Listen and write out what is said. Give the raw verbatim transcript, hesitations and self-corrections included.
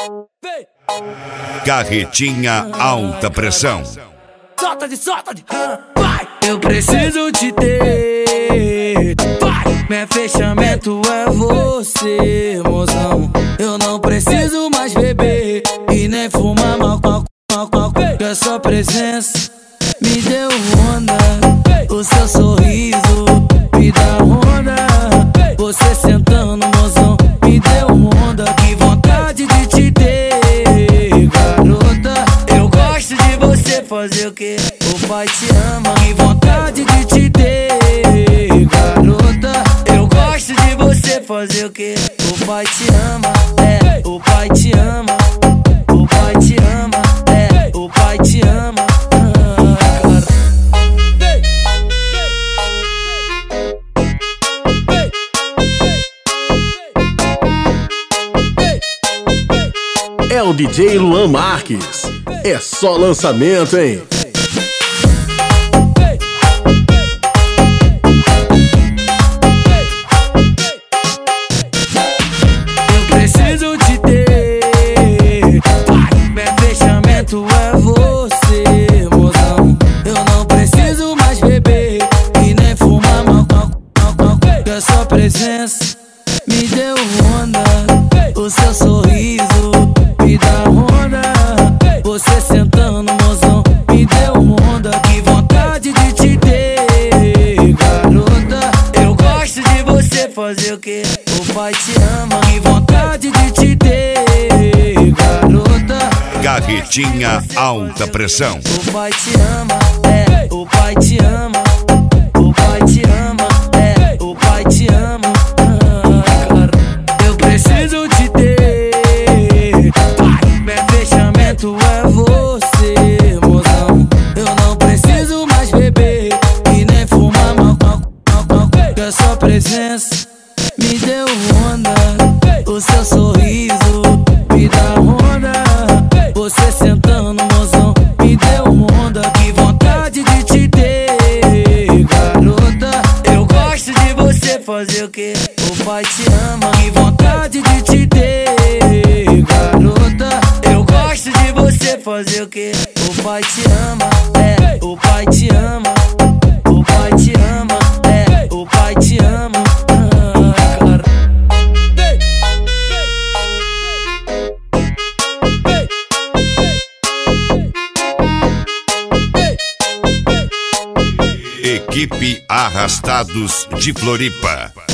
Carretinha alta pressão. Solta de, solta de, vai! Eu preciso te ter, vai! Meu fechamento é você, mozão. Eu não preciso mais beber e nem fumar maconha, que a sua presença me deu onda. O seu sorriso me dá onda. Você sentando, mozão, me deu onda. Que vontade de te ter, garota. Eu gosto de você fazer o que o pai te ama. Que vontade de te ter, garota. Eu gosto de você fazer o que o pai te ama. É, o pai te ama. O pai te ama. É, o pai te ama. É o D J Luan Marques. É só lançamento, hein? Eu preciso te ter, meu fechamento é você, mozão. Eu não preciso mais beber e nem fumar maconha, que a sua presença me deu onda. O seu sorriso me dá onda. Você sentando, mozão, me deu onda. Que vontade de te ter, garota. Eu gosto de você fazer o que o pai te ama. Que vontade de te ter, garota. Carretinha alta pressão. O pai te ama, é, o pai te ama. O pai te ama, é, o pai te ama. Eu preciso te ter, meu fechamento é você, mozão. Eu não preciso mais beber e nem fumar maconha, que a sua presença me deu onda. O seu sorriso me dá onda. Você sentando, mozão, me deu onda. Que vontade de te ter, garota. Eu gosto de você fazer o que o pai te ama. Que vontade de te ter, garota. Eu gosto de você fazer o que o pai te ama. É, o pai te ama. O pai te ama. É, o pai te ama. Ah, cara. Equipe Arrastados de Floripa.